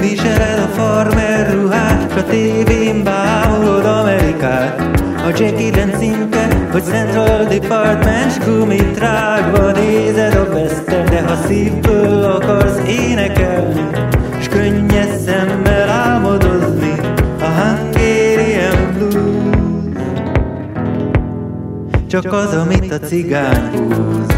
viseled a farmer ruhát, s a tévén bámulod Amerikát. A Jackie Dancing-te, hogy Central Department, s gumit rágva nézed a western. De ha szívből akarsz énekelni, s könnyes szemmel álmodozni, a Hungarian Blues csak az, amit a cigány húz.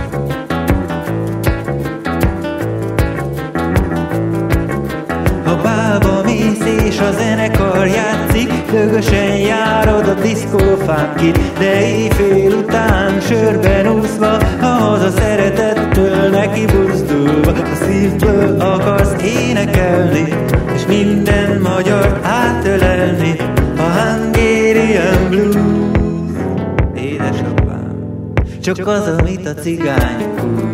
Ha bába mész és a zenekar játszik, dögösen járod a diszkófánkit, de éjfél után sörben úszva, ha haza szeretettől neki buzdulva, a szívből akarsz énekelni, és minden magyart átölelni, a Hungarian Blues. Édesapám, csak az, amit a cigány húz.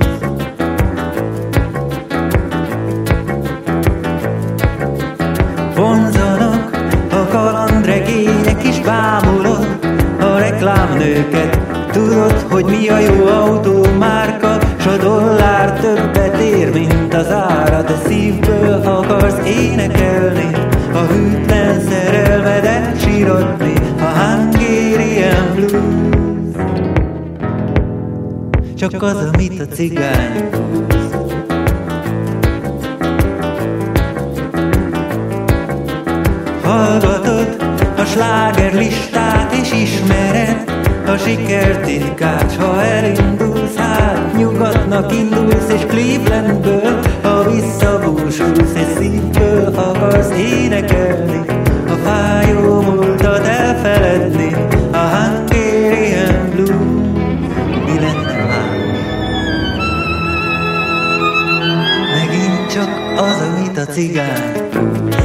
Vonzanak a kalandregények, is bámulod a reklámnőket. Tudod, hogy mi a jó autómárka, s a dollár többet ér, mint az ára. De szívből akarsz énekelni, a hűtlen szerelmedet sírodni, a Hungarian Blues csak az, amit a cigány húz. Hallgatod a slágerlistát és ismered a sikertitkát, s ha elindulsz, hát nyugatnak indulsz, és Clevelandből, ha visszabúsulsz, és szívből akarsz énekelni, a fájó múltat elfeledni, a Hungarian Blues. Mi lenne más? Megint csak az, amit a cigány húz.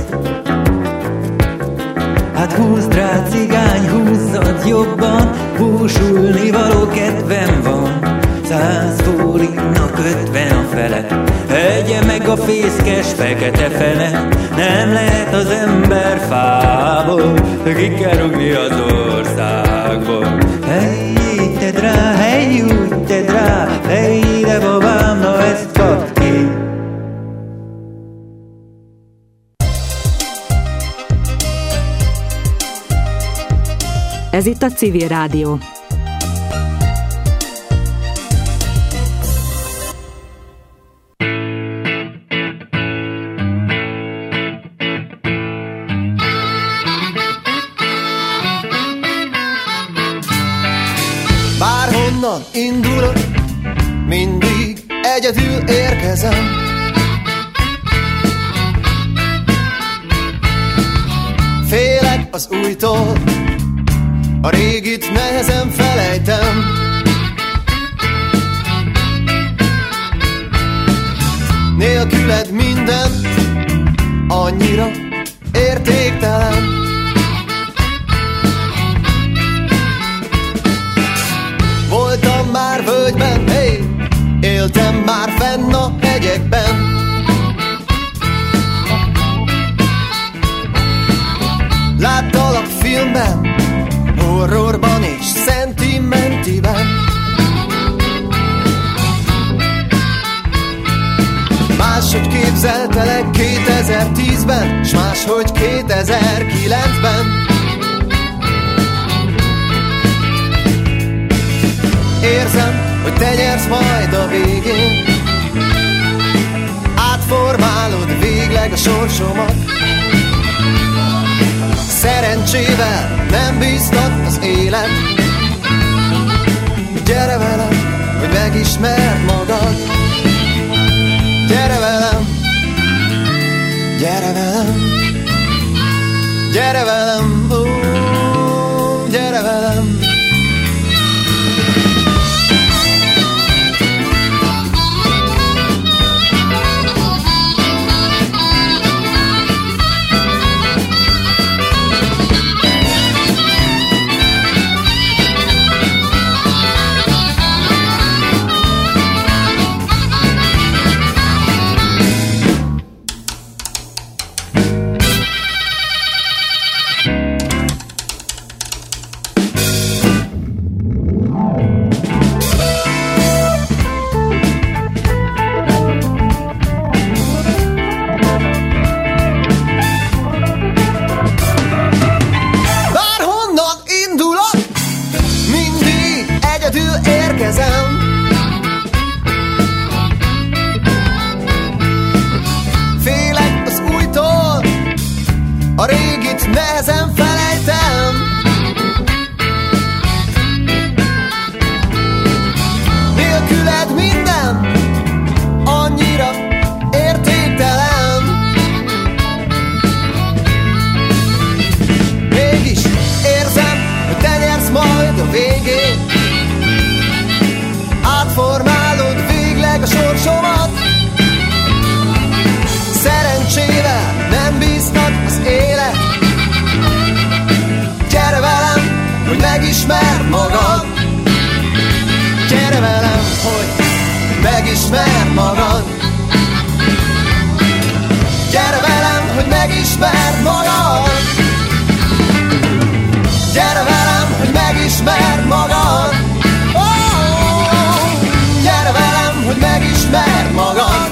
Hát húzd rá, cigány, húzzad jobban, búsulni való kedvem van. 100 forintnak 50 a fele, egye meg a fészkes fekete fele. Nem lehet az ember fából, ki kell rúgni az országból. Hey, így tedd rá, hey, úgy tedd rá, hey, de babám, na ezt kapd ki. Ez itt a Civil Rádió. Bárhonnan indulok, mindig egyedül érkezem. Félek az újtól, a régit nehezen felejtem. Nélküled minden annyira értéktelen. Voltam már völgyben, hey, éltem már fenn a hegyekben. Láttalak filmben, horrorban és szentimentiben. Máshogy képzeltelek 2010-ben, s máshogy 2009-ben. Érzem, hogy te nyersz majd a végén, átformálod végleg a sorsomat. Szerencsével nem bíztat az élet. Gyere velem, hogy megismerd magad. Gyere velem, gyere velem, gyere velem, ó, gyere velem. nehezen felejtem. Nélküled minden annyira értéktelen. Mégis érzem, hogy te nyersz majd a végén. Átformálod végleg a sorsomat. Szerencsével nem bíztat az élet. Gyere velem, hogy megismerd magad. Gyere velem, hogy megismerd magad. Gyere velem, hogy megismerd magad. Gyere velem, hogy megismerd magad. Oh, gyere velem, hogy megismerd magad.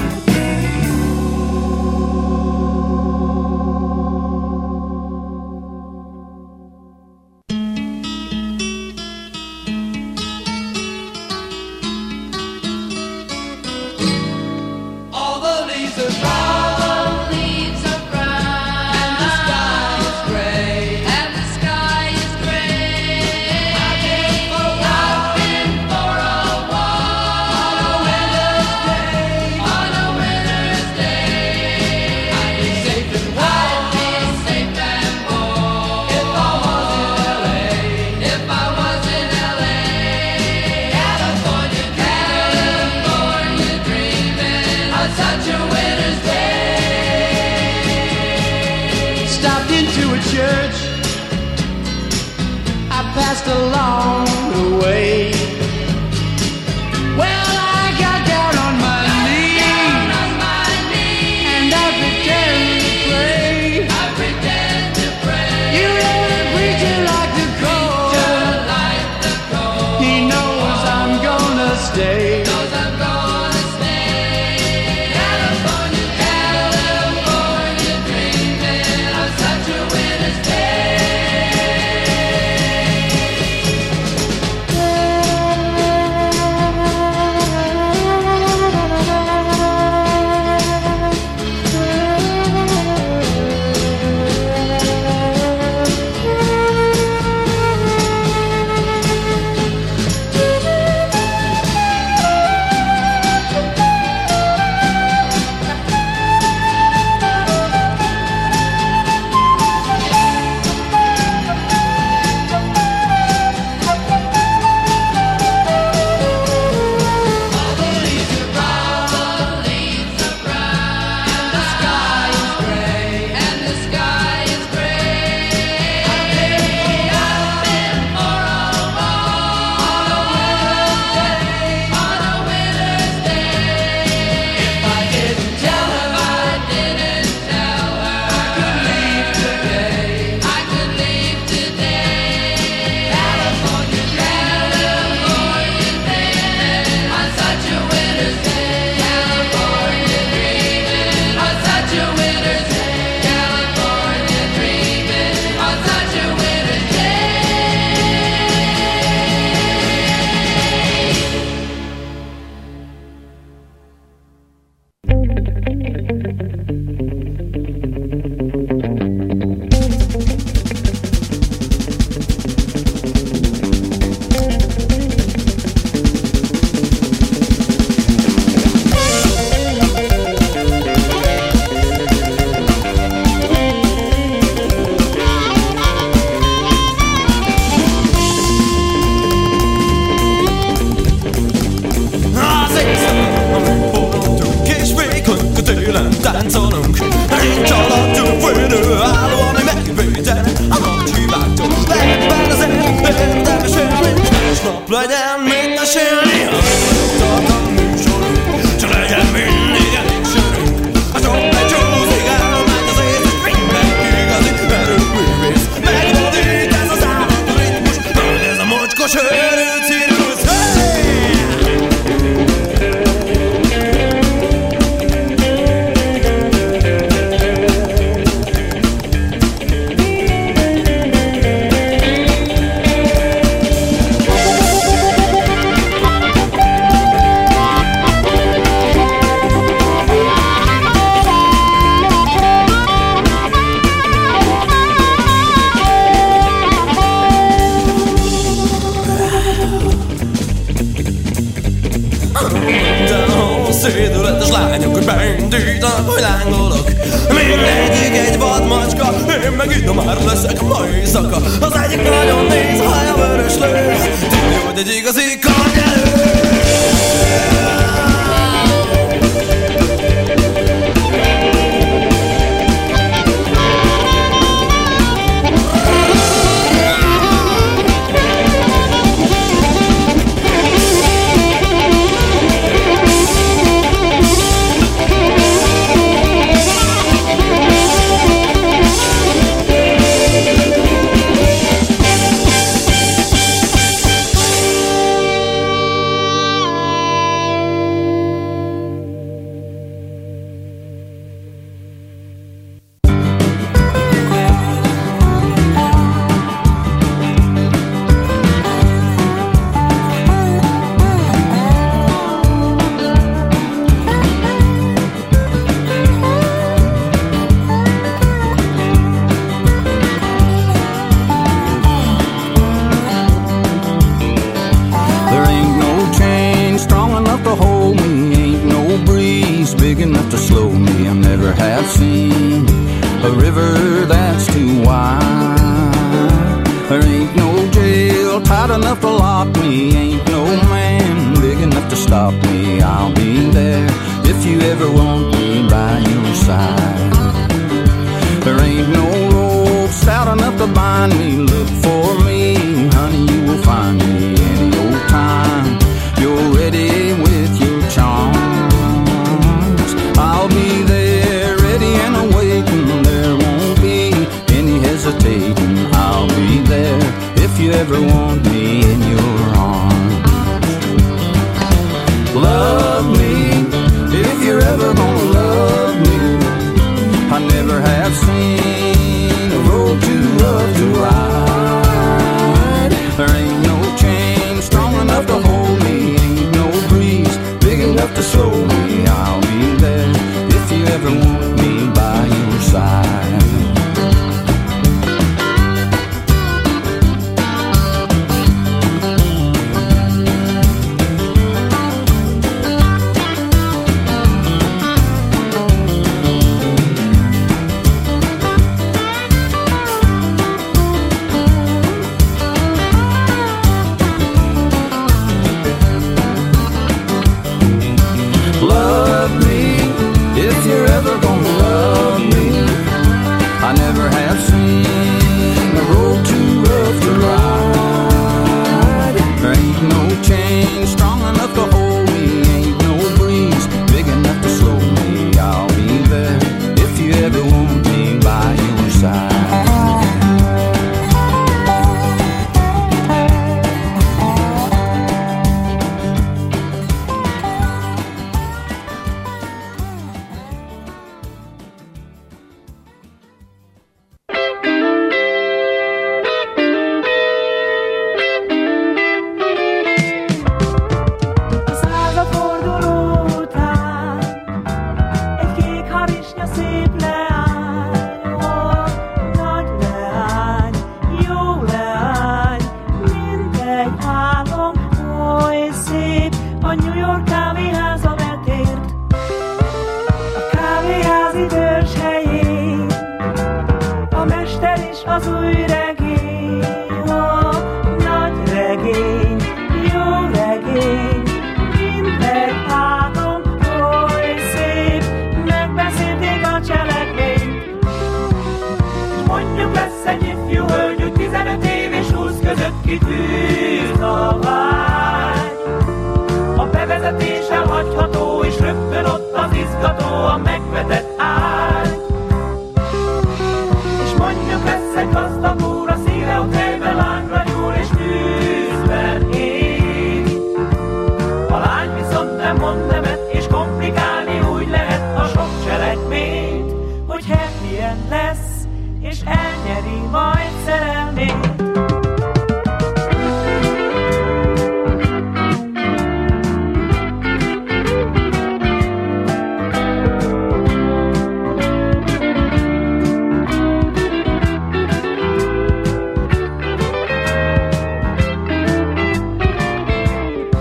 Along the way, well, I got down on my knees, and I pretend to pray. You know the preacher like the cold. He knows I'm gonna stay. California, California, dreaming of such a winter's day. Táncolunk, nincs alattunk fölő álló, ami megvédeni a nagy hibáktól. Legyen az érdemes élni, másnap legyen mit mesélni. Tartalmi műsorunk, csak legyen mindig elég sörünk. A sok egy csúszik elmegy az éjszak, mindenki igazi erőművész. Megvadít ez az állandó ritmus, hogy ez a mocskos őrű cirkusz. lángolok. Mindegyik egy vadmacska, én meg ide már leszek ma éjszaka. Az egyik nagyon néz, haja vörös lő, tudja, hogy egy igazi karnyelő.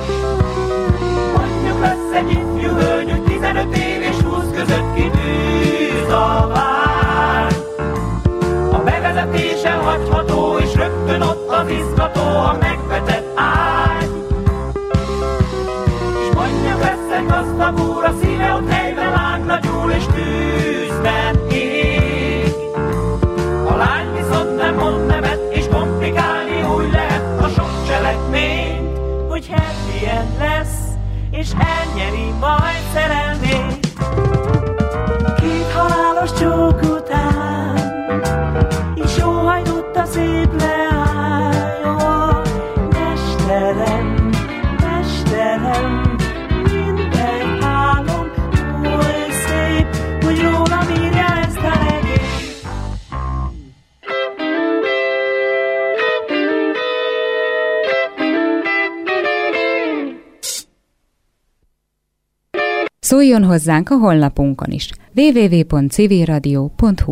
Mondjuk lesz egy ifjú hölgy, 15 év és 20 között kibűn. Szóljon hozzánk a honlapunkon is. www.civilradio.hu.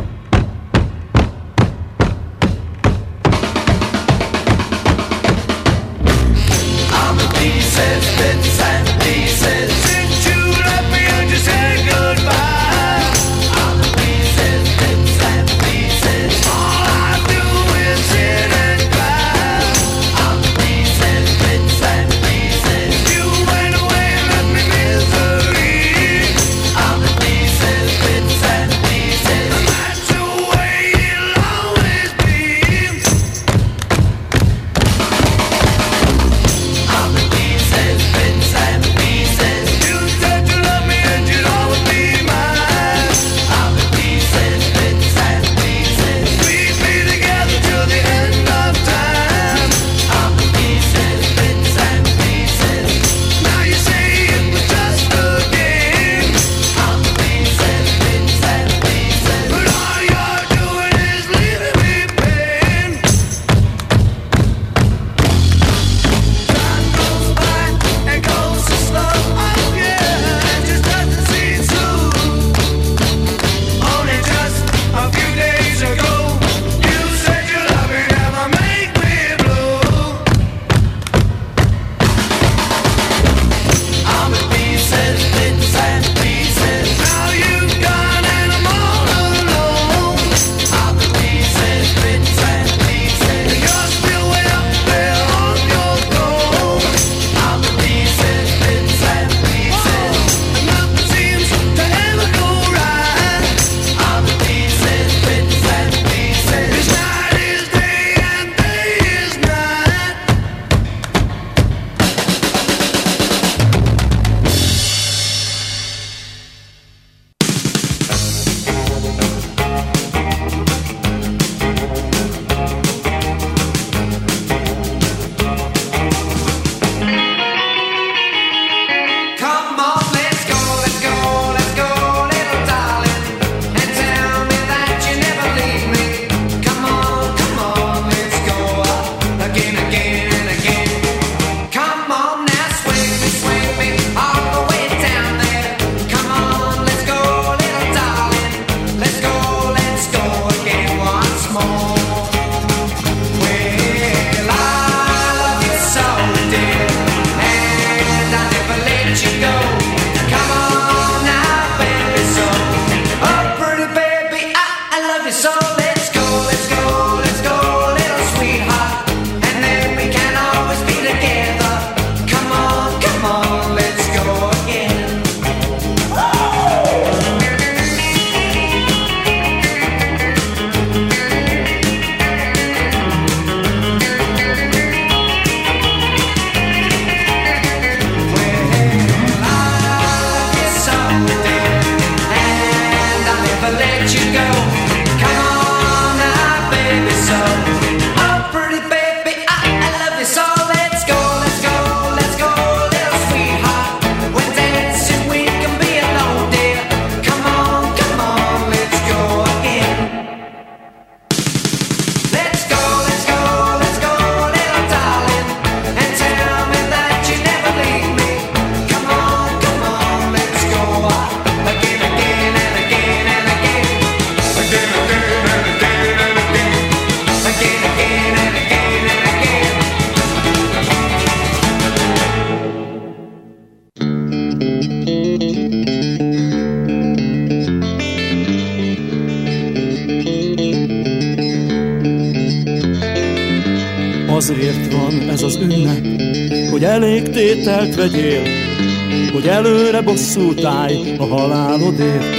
Azért van ez az ünnep, hogy elég tételt vegyél, hogy előre bosszút állj a halálodért.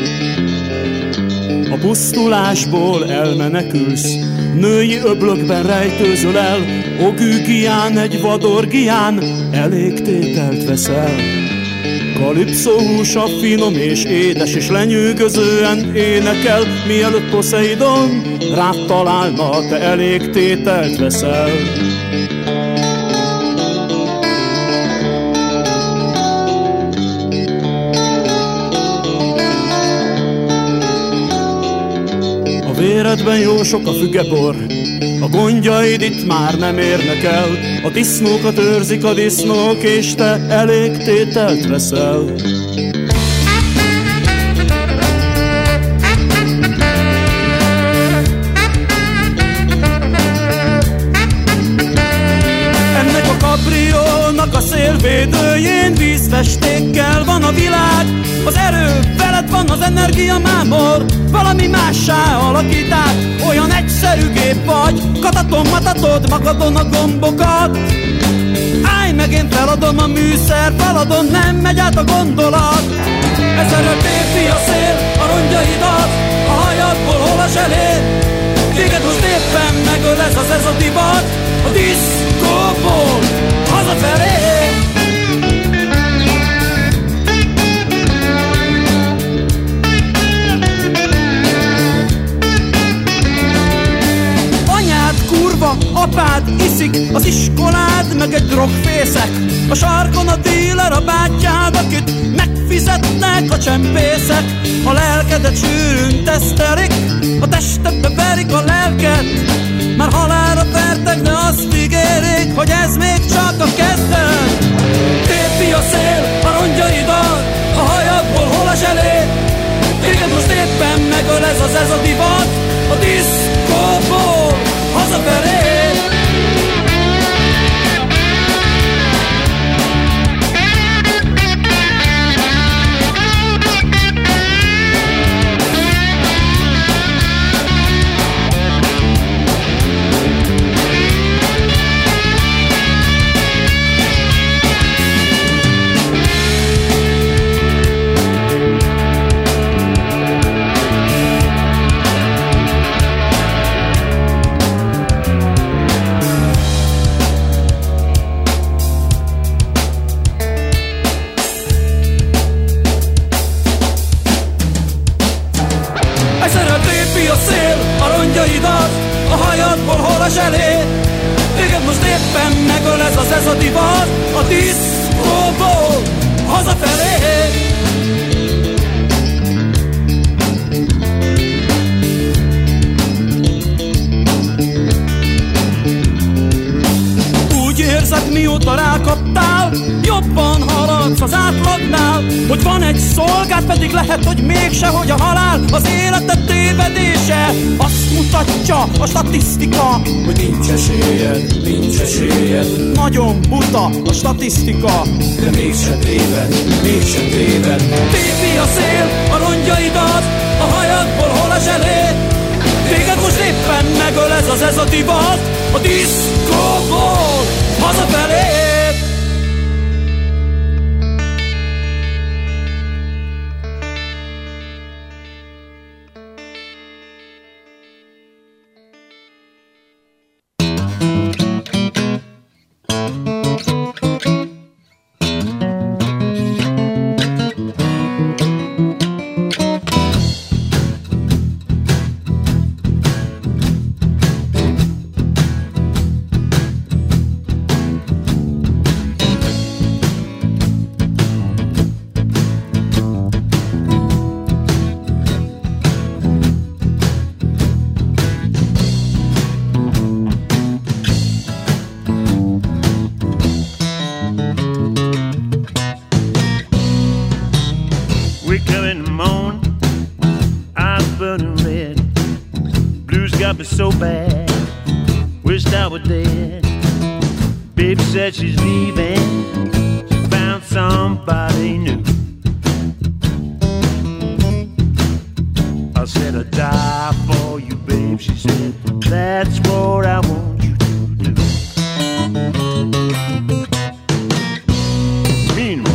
A pusztulásból elmenekülsz, női öblökben rejtőzöl el, ogűgián egy vadorgián elég tételt veszel. Kalipszó húsa finom és édes, és lenyűgözően énekel, mielőtt Poseidon rád találna, te elég tételt veszel. A véredben jó sok a fügebor, a gondjaid itt már nem érnek el, a disznókat őrzik a disznók, és te elég tételt veszel. energia mámor valami mássá alakít át. Olyan egyszerű gép vagy, katatom, matatod magadon a gombokat. Állj meg, én feladom a műszer, feladom, nem megy át a gondolat. Ezerrel tépi a szél, a rongyaidat, a hajadból hol a zselér. Téged most éppen megöl ez a divat, a diszkóból hazafelé. Kurva, apád iszik az iskolád, meg egy drogfészek. A sarkon a díler, a bátyád, akit megfizetnek a csempészek. A lelkedet sűrűn tesztelik, a testedbe verik a lelket. Már halálra vertek, de azt ígérik, hogy ez még csak a kezdet. Tépi a szél a rongyaidat, a hajadból hol a zselér. Téged most éppen megöl ez a divat, a diszkóból hazafelé. A hajadból hol a zselér. Téged most éppen megöl ez a divat, a diszkóból hazafelé. Úgy érzed, mióta rákaptál, jobban haladsz az átlagnál. Hogy van egy szolgád, pedig lehet, hogy mégse, hogy a halál az életed tévedése. Azt mutatja a statisztika, hogy nincs esélyed. Nagyon buta a statisztika, de mégsem téved. Tépi a szél a rongyaidat, a hajadból hol a zselér. Téged most éppen megöl ez a divat, a diszkóból hazafelé. So bad, wished I were dead. Baby said she's leaving, she found somebody new. I said I'd die for you, babe. She said that's what I want you to do. Mean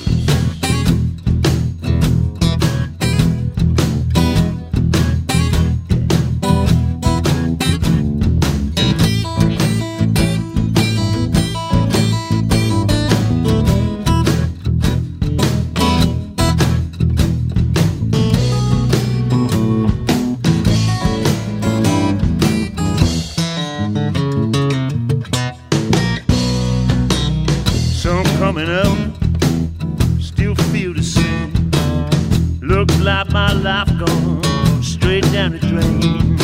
coming up, still feel the same. Looks like my life gone straight down the drain.